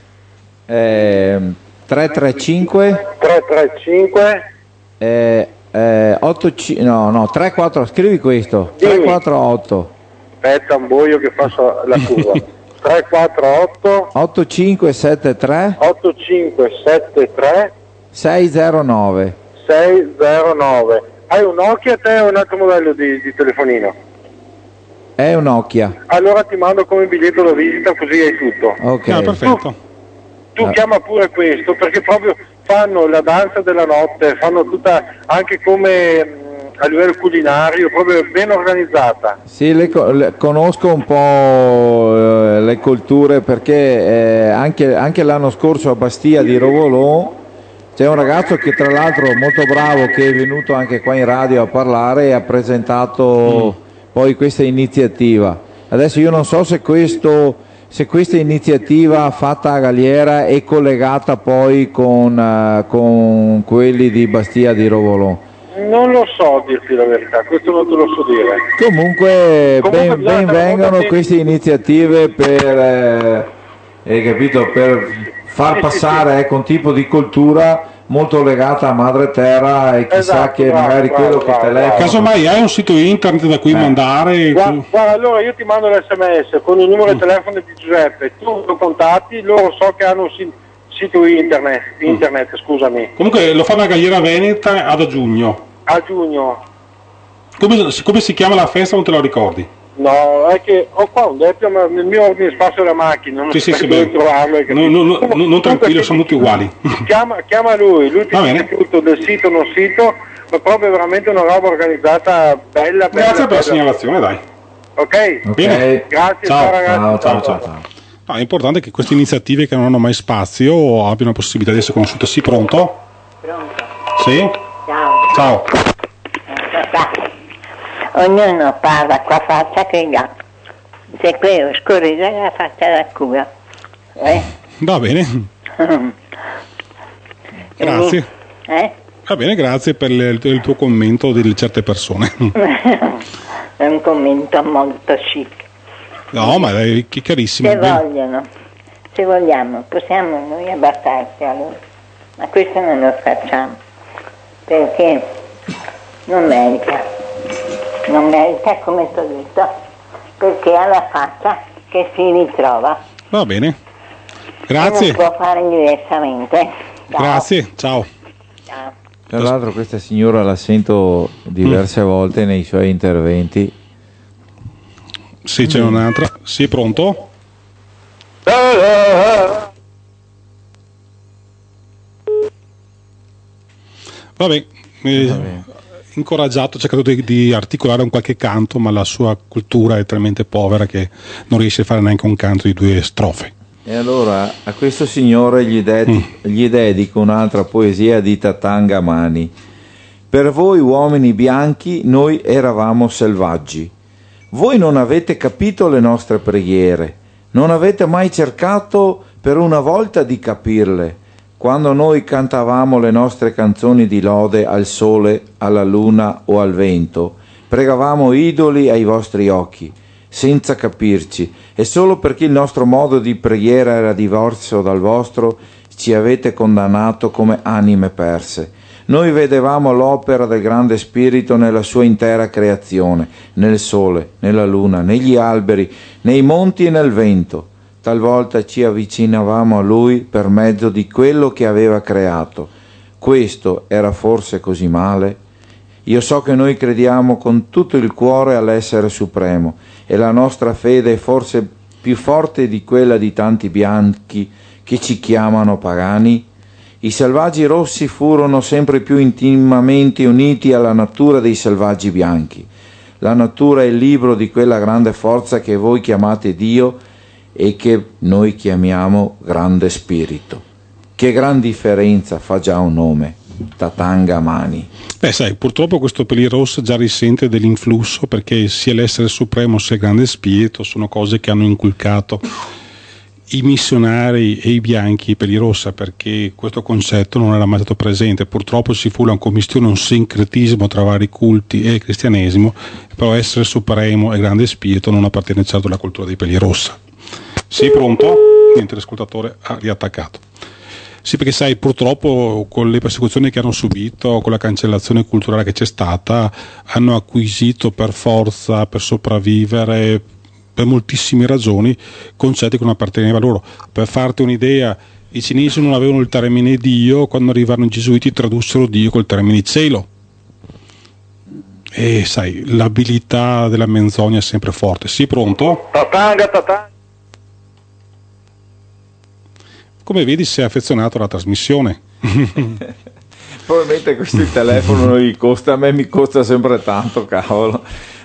B: Eh, tre tre cinque
D: tre tre cinque
B: eh, eh, otto, no, no, tre quattro, scrivi questo.
D: Dimmi.
B: tre quattro otto
D: Aspetta un boio che faccio la curva. tre quattro otto
B: otto cinque sette tre
D: otto cinque sette tre
B: sei zero nove.
D: sei zero nove. Hai un Nokia te o un altro modello di, di telefonino?
B: È un Nokia.
D: Allora ti mando come biglietto da visita così hai tutto.
B: Ok.
A: Ah, perfetto.
D: Tu
B: Ah.
D: chiama pure questo perché proprio fanno la danza della notte, fanno tutta anche come mh, a livello culinario, proprio ben organizzata.
B: Sì, le, co- le- conosco un po' eh, le culture perché eh, anche, anche l'anno scorso a Bastia di Rovolò c'è un ragazzo che tra l'altro molto bravo che è venuto anche qua in radio a parlare e ha presentato mm. poi questa iniziativa. Adesso io non so se, questo, se questa iniziativa fatta a Galliera è collegata poi con, uh, con quelli di Bastia di Rovolò.
D: Non lo so dirti la verità, questo non te lo so dire.
B: Comunque,
D: Comunque
B: ben,
D: bisogna
B: ben
D: stare
B: vengano
D: molto
B: queste iniziative per, eh, hai capito, per far
D: Sì,
B: passare
D: sì, sì.
B: ecco, un tipo di cultura molto legata a madre terra e chissà
D: Esatto,
B: che
D: bravo,
B: magari
D: bravo,
B: quello che
D: bravo,
B: telefona.
D: bravo.
A: Casomai hai un sito internet da cui
B: Eh.
A: mandare.
D: Guarda, guarda, allora io ti mando l'esse emme esse con il numero di telefono di Giuseppe, tu lo contatti, loro so che hanno un si- sito internet, internet scusami,
A: Comunque lo fanno a Galliera Veneta ad a giugno.
D: a giugno.
A: Come, come si chiama la festa, non te lo ricordi?
D: No, è che ho qua un deppio ma nel mio ordine spazio della macchina, non
A: Sì, sì,
D: so
A: sì,
D: dove
A: beh.
D: trovarlo. hai capito?
A: No, no, no,
D: Comunque-
A: non tranquillo,
D: comunque
A: sono tutti uguali.
D: Chiama, chiama lui, lui ti
A: Va
D: dice
A: bene.
D: tutto del sito, non sito, ma proprio veramente una roba organizzata bella, bella.
A: Grazie per la
D: bella.
A: segnalazione, dai.
D: Ok?
B: Ok.
A: Bene.
D: Grazie,
A: Ciao.
D: ciao ragazzi.
B: Ciao, ciao, ciao, ciao.
A: No, è importante che queste iniziative che non hanno mai spazio abbiano la possibilità di essere conosciute. Sì, pronto?
E: Pronto?
A: Sì?
E: Ciao.
A: Ciao.
E: Ecco qua. Ognuno parla con la faccia che ha. Se quello scorrere la faccia da cura. Eh?
A: Va bene. Grazie.
E: Eh?
A: Va bene, grazie per il, il tuo commento di certe persone.
E: È un commento molto chic.
A: No, ma è chi- chiarissimo.
E: Se
A: Bene.
E: vogliono, se vogliamo, possiamo noi abbassarci a loro. Ma questo non lo facciamo. Perché non merita. Non merita, come ti ho detto, perché ha la faccia che si ritrova.
A: Va bene.
E: E
A: Grazie.
E: non può fare diversamente. Ciao.
A: Grazie, ciao.
E: Ciao.
B: Tra l'altro questa signora la sento diverse volte nei suoi interventi.
A: Sì, c'è un'altra. Sì, pronto? Vabbè, eh, incoraggiato, ha cercato di, di articolare un qualche canto, ma la sua cultura è talmente povera che non riesce a fare neanche un canto di due strofe.
B: E allora a questo signore gli, dedi- gli dedico un'altra poesia di Tatanga Mani. Per voi uomini bianchi noi eravamo selvaggi. Voi non avete capito le nostre preghiere, non avete mai cercato per una volta di capirle. Quando noi cantavamo le nostre canzoni di lode al sole, alla luna o al vento, pregavamo idoli ai vostri occhi, senza capirci, e solo perché il nostro modo di preghiera era diverso dal vostro, ci avete condannato come anime perse. Noi vedevamo l'opera del grande spirito nella sua intera creazione, nel sole, nella luna, negli alberi, nei monti e nel vento. Talvolta ci avvicinavamo a lui per mezzo di quello che aveva creato. Questo era forse così male? Io so che noi crediamo con tutto il cuore all'essere supremo e la nostra fede è forse più forte di quella di tanti bianchi che ci chiamano pagani. I selvaggi rossi furono sempre più intimamente uniti alla natura dei selvaggi bianchi. La natura è il libro di quella grande forza che voi chiamate Dio e che noi chiamiamo grande spirito. Che gran differenza fa già un nome. Tatanga Mani.
A: Beh, sai, purtroppo questo Pellirossa già risente dell'influsso, perché sia l'essere supremo sia il grande spirito sono cose che hanno inculcato i missionari e i bianchi Pellirossa, perché questo concetto non era mai stato presente. Purtroppo si fu una commistione, un sincretismo tra vari culti e il cristianesimo, però essere supremo e grande spirito non appartiene certo alla cultura dei Pellirossa. Sì, pronto? Niente, l'ascoltatore ha riattaccato. Sì, perché sai, purtroppo con le persecuzioni che hanno subito, con la cancellazione culturale che c'è stata, hanno acquisito per forza, per sopravvivere, per moltissime ragioni, concetti che non appartenevano a loro. Per farti un'idea, i cinesi non avevano il termine Dio, quando arrivarono i gesuiti tradussero Dio col termine cielo. E sai, l'abilità della menzogna è sempre forte. Sì, pronto?
D: Tatanga, tatanga.
A: Come vedi sei affezionato alla trasmissione.
B: Probabilmente questo il telefono non gli costa, a me mi costa sempre tanto, cavolo.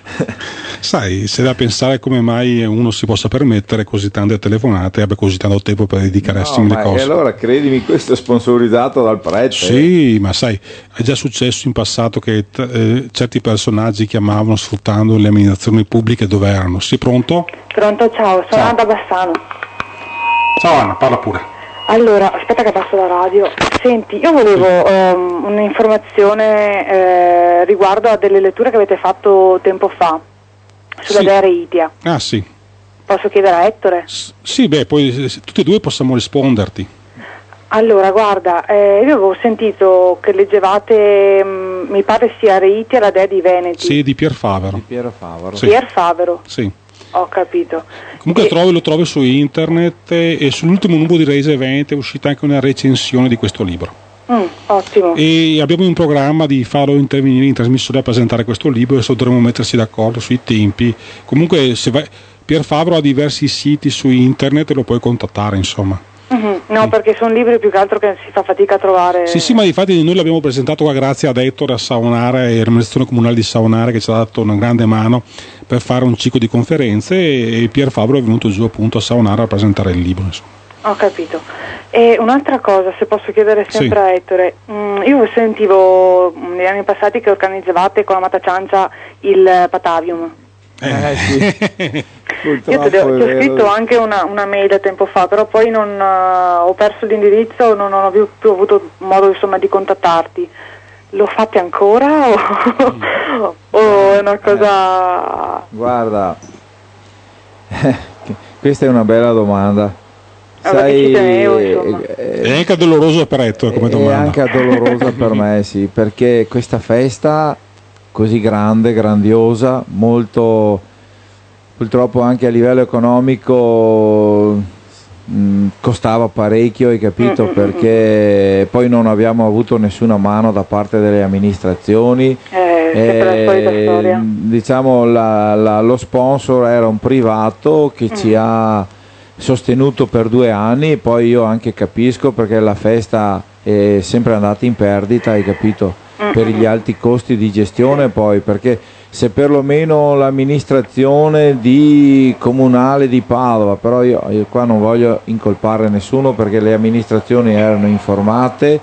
A: Sai, c'è da pensare come mai uno si possa permettere così tante telefonate e abbia così tanto tempo per dedicare
B: no,
A: a simili
B: ma
A: cose.
B: E allora credimi, questo è sponsorizzato dal prete.
A: Sì, ma sai, è già successo in passato che eh, certi personaggi chiamavano sfruttando le amministrazioni pubbliche dove erano. Sì, pronto?
F: Pronto, ciao, sono
A: Ciao.
F: Anna Bassano.
A: Ciao Anna, parla pure.
F: Allora, aspetta che passo la radio. Senti, io volevo um, un'informazione eh, riguardo a delle letture che avete fatto tempo fa sulla
A: Sì.
F: dea Reitia.
A: Ah sì.
F: Posso chiedere a Ettore?
A: S- sì, beh, poi eh, tutti e due possiamo risponderti.
F: Allora, guarda, eh, io avevo sentito che leggevate, mh, mi pare sia Reitia, la dea di Veneti.
A: Sì, di Pier Favero.
B: Di Piero Favaro.
A: Sì.
F: Pier Favero.
A: Sì.
F: Ho capito.
A: Comunque
F: E-
A: trovi, lo trovi su internet e, e sull'ultimo numero di Reise Venete è uscita anche una recensione di questo libro.
F: Mm, ottimo.
A: E abbiamo in programma di farlo intervenire in trasmissione a presentare questo libro, e adesso dovremo mettersi d'accordo sui tempi. Comunque se vai, Pier Favaro ha diversi siti su internet e lo puoi contattare, insomma.
F: Mhm. No, perché sono libri più che altro che si fa fatica a trovare.
A: Sì, sì, ma infatti noi l'abbiamo presentato qua grazie ad Ettore a Saonara e all'amministrazione comunale di Saonara, che ci ha dato una grande mano per fare un ciclo di conferenze, e Pier Favaro è venuto giù appunto a Saonara a presentare il libro, insomma.
F: Ho capito. E un'altra cosa, se posso chiedere sempre
A: Sì.
F: a Ettore, mm, io sentivo mm, negli anni passati che organizzavate con la Mataciancia il Patavium.
B: Eh, sì.
F: Io
B: Purtroppo
F: ti ho,
B: è
F: ti ho
B: vero.
F: scritto anche una, una mail tempo fa, però poi non uh, ho perso l'indirizzo, non, non ho più, più avuto modo insomma di contattarti. Lo fate ancora o, o è una cosa...
B: Guarda, questa è una bella domanda.
F: Ah, perché ci tenevo,
B: eh,
F: insomma.
B: eh,
A: È anche doloroso per Ettore come
B: è
A: domanda.
B: anche dolorosa per me, sì, perché questa festa così grande, grandiosa, molto, purtroppo anche a livello economico mh, costava parecchio, hai capito?
F: Mm-hmm.
B: Perché poi non abbiamo avuto nessuna mano da parte delle amministrazioni.
F: Eh, sempre la solita storia.
B: Diciamo la, la, lo sponsor era un privato che
F: Mm.
B: ci ha sostenuto per due anni, poi io anche capisco perché la festa è sempre andata in perdita, hai capito? Per gli alti costi di gestione, poi perché se perlomeno l'amministrazione di comunale di Padova, però io, io qua non voglio incolpare nessuno perché le amministrazioni erano informate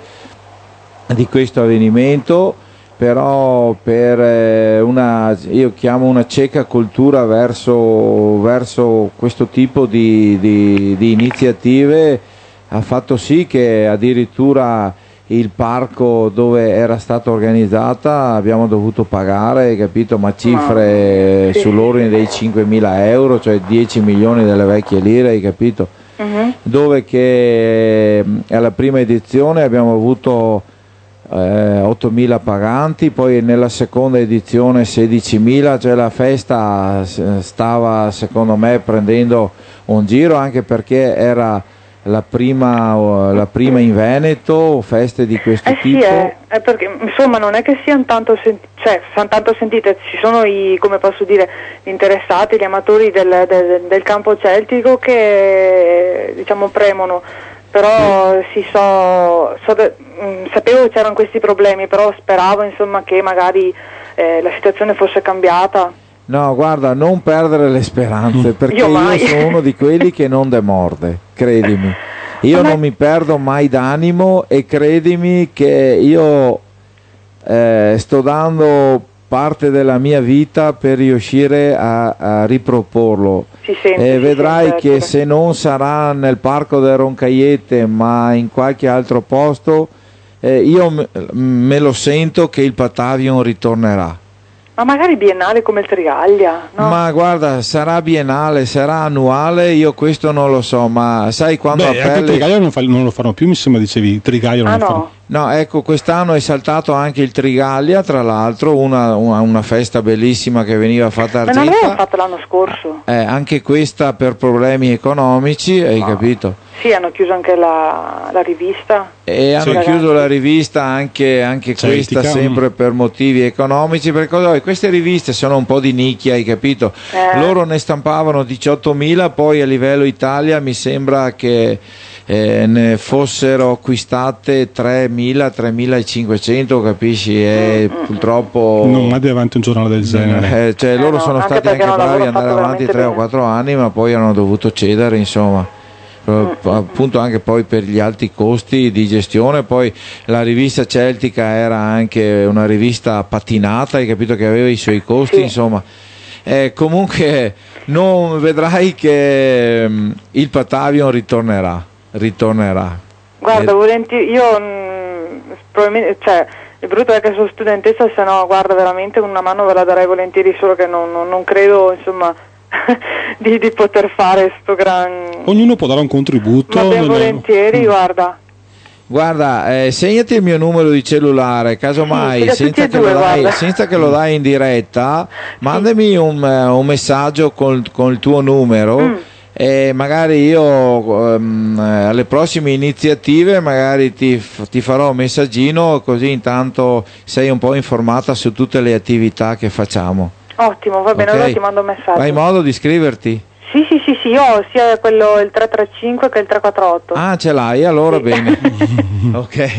B: di questo avvenimento, però per eh, una, io chiamo una cieca cultura verso, verso questo tipo di, di, di iniziative ha fatto sì che addirittura il parco dove era stata organizzata abbiamo dovuto pagare, hai capito, ma cifre
F: Ah, sì.
B: sull'ordine dei cinquemila euro, cioè dieci milioni delle vecchie lire, hai capito?
F: Mhm.
B: Dove che eh, alla prima edizione abbiamo avuto eh, ottomila paganti, poi nella seconda edizione sedicimila, cioè la festa s- stava secondo me prendendo un giro, anche perché era la prima, la prima in Veneto, feste di questo
F: Eh sì,
B: tipo.
F: è, è perché insomma non è che siano tanto, senti- cioè, siano tanto sentite, ci sono i, come posso dire, gli interessati, gli amatori del, del, del campo celtico che diciamo premono, però sì, so, so de- mh, sapevo che c'erano questi problemi, però speravo insomma che magari eh, la situazione fosse cambiata.
B: No, guarda, non perdere le speranze, perché
F: Io
B: io,
F: mai.
B: sono uno di quelli che non demorde, credimi. io non mi perdo mai d'animo e credimi che io eh, sto dando parte della mia vita per riuscire a, a riproporlo.
F: Si sente,
B: e
F: si
B: vedrai
F: sente,
B: che se non sarà nel Parco del Roncaiete ma in qualche altro posto, eh, io me, me lo sento che il Patavion ritornerà.
F: Ma magari biennale come il Trigaglia, no?
B: Ma guarda, sarà biennale, sarà annuale, io questo non lo so, ma sai quando
A: Beh,
B: appelli...
A: anche il Trigaglia non, fa, non lo fanno più, mi sembra, dicevi, il Trigaglia non
F: Ah
A: lo fanno.
F: no?
B: No, ecco, quest'anno è saltato anche il Trigaglia, tra l'altro, una, una, una festa bellissima che veniva fatta a
F: Ma non l'avevano
B: Argenta.
F: fatto l'anno scorso?
B: Eh, anche questa per problemi economici, hai
F: Ma-
B: capito?
F: Sì, hanno chiuso anche la, la rivista.
B: E hanno
F: Sì.
B: chiuso la rivista anche, anche
A: Celtica.
B: questa sempre per motivi economici, perché oh, queste riviste sono un po' di nicchia, hai capito?
F: Eh.
B: Loro ne stampavano diciottomila, poi a livello Italia mi sembra che eh, ne fossero acquistate tremila, tremilacinquecento, capisci? E
F: Mm,
B: purtroppo...
A: Non mai davanti un giornale del genere.
B: Eh, cioè,
F: Eh
B: loro
F: no,
B: sono
F: anche
B: stati
F: perché
B: anche
F: hanno
B: bravi ad
F: lavorato
B: andare avanti
F: veramente
B: tre o
F: bene.
B: quattro anni, ma poi hanno dovuto cedere, insomma. Appunto anche poi per gli alti costi di gestione. Poi la rivista Celtica era anche una rivista patinata, hai capito, che aveva i suoi costi,
F: Sì.
B: insomma. Eh, comunque non vedrai che um, il Patavion ritornerà ritornerà
F: Guarda,
B: Eh,
F: volentieri, io mh, probabilmente, cioè, è brutto perché sono studentessa, se no, guarda, veramente una mano ve la darei volentieri, solo che non, non, non credo, insomma, di, di poter fare sto gran...
A: Ognuno può dare un contributo.
F: Ma ben
A: nel-
F: volentieri, guarda.
B: Guarda, eh, segnati il mio numero di cellulare, casomai,
F: Sì, da
B: senza,
F: tutti e
B: che
F: due,
B: lo dai,
F: guarda.
B: senza che lo dai in diretta, mandami un, eh, un messaggio col, con il tuo numero.
F: Mm.
B: E magari io ehm, eh, alle prossime iniziative magari ti, f- ti farò un messaggino, così intanto sei un po' informata su tutte le attività che facciamo.
F: Ottimo, va bene,
B: Ok?
F: allora ti mando un messaggio.
B: Hai modo di iscriverti?
F: Sì, sì, sì, sì, io ho sia quello il tre tre cinque che il tre quattro otto.
B: Ah, ce l'hai, allora
F: Sì.
B: bene. Ok.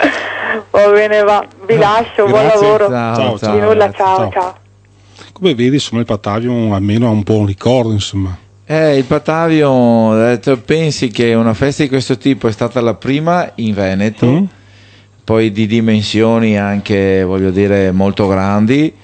F: Va bene, va, vi lascio, buon
A: Grazie.
F: lavoro.
B: Ciao,
A: Ciao,
B: ciao.
F: Di nulla, ciao,
A: ciao.
F: ciao.
A: Come vedi, insomma, il Patavion almeno ha un po' un ricordo, insomma.
B: Eh, il Patavion, eh, tu pensi che una festa di questo tipo è stata la prima in Veneto,
A: Mm.
B: poi di dimensioni anche, voglio dire, molto grandi,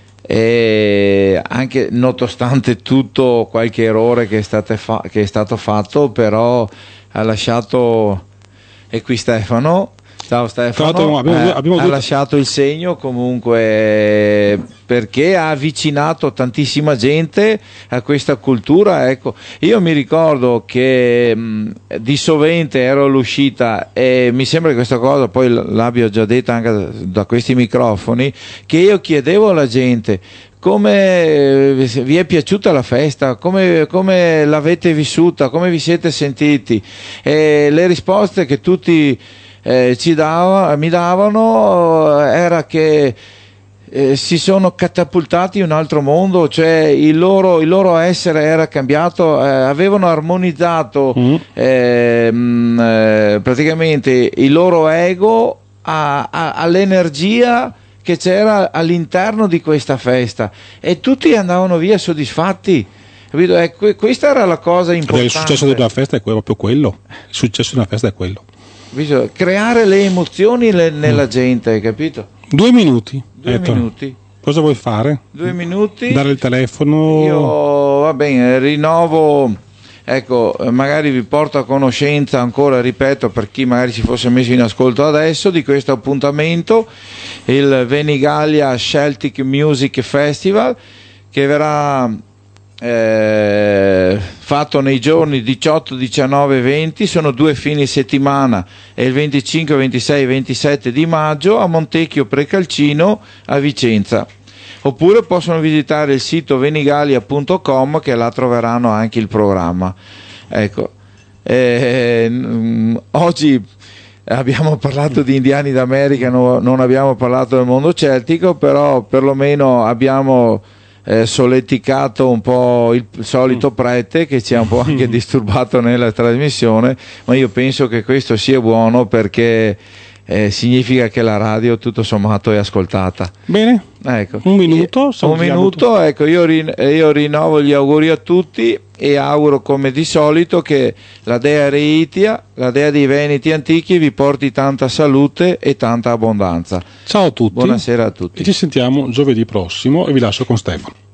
B: e anche nonostante tutto qualche errore che è, state fa- che è stato fatto, però ha lasciato, e qui Stefano, ciao Stefano,
A: Tra l'altro abbiamo-
B: eh,
A: abbiamo
B: ha
A: due-
B: lasciato il segno comunque, perché ha avvicinato tantissima gente a questa cultura. Ecco, io mi ricordo che mh, di sovente ero all'uscita, e mi sembra che questa cosa poi l- l'abbia già detta anche da, da questi microfoni, che io chiedevo alla gente come eh, vi è piaciuta la festa, come, come l'avete vissuta, come vi siete sentiti, e le risposte che tutti eh, ci dava, mi davano era che eh, si sono catapultati in un altro mondo, cioè il loro, il loro essere era cambiato, eh, avevano armonizzato
A: Mm.
B: eh, mh, eh, praticamente il loro ego a- a- all'energia che c'era all'interno di questa festa, e tutti andavano via soddisfatti, capito? Eh, que- questa era la cosa
A: Perché
B: importante.
A: il successo di una festa è quello- proprio quello. Il successo di una festa è quello.
B: Bisogna creare le emozioni le- nella gente, hai capito?
A: Due minuti.
B: Due
A: Ettore.
B: minuti.
A: Cosa vuoi fare?
B: Due minuti.
A: Dare il telefono?
B: Io, va bene, rinnovo, ecco, eh, magari vi porto a conoscenza ancora, ripeto, per chi magari si fosse messo in ascolto adesso, di questo appuntamento, il Venigalia Celtic Music Festival, che verrà eh, fatto nei giorni diciotto, diciannove e venti, sono due fine settimana, e il venticinque, ventisei e ventisette di maggio a Montecchio Precalcino a Vicenza. Oppure possono visitare il sito venigalia punto com, che là troveranno anche il programma. Ecco, eh, mm, oggi abbiamo parlato di indiani d'America, no, non abbiamo parlato del mondo celtico, però perlomeno abbiamo eh, solleticato un po' il solito prete che ci ha un po' anche disturbato nella trasmissione, ma io penso che questo sia buono, perché eh, significa che la radio tutto sommato è ascoltata.
A: Bene,
B: ecco.
A: un minuto.
B: Un minuto, ecco, io, rin- io rinnovo gli auguri a tutti e auguro come di solito che la dea Reitia, la dea dei Veneti antichi, vi porti tanta salute e tanta abbondanza.
A: Ciao a tutti.
B: Buonasera a tutti.
A: E ci sentiamo giovedì prossimo e vi lascio con Stefano.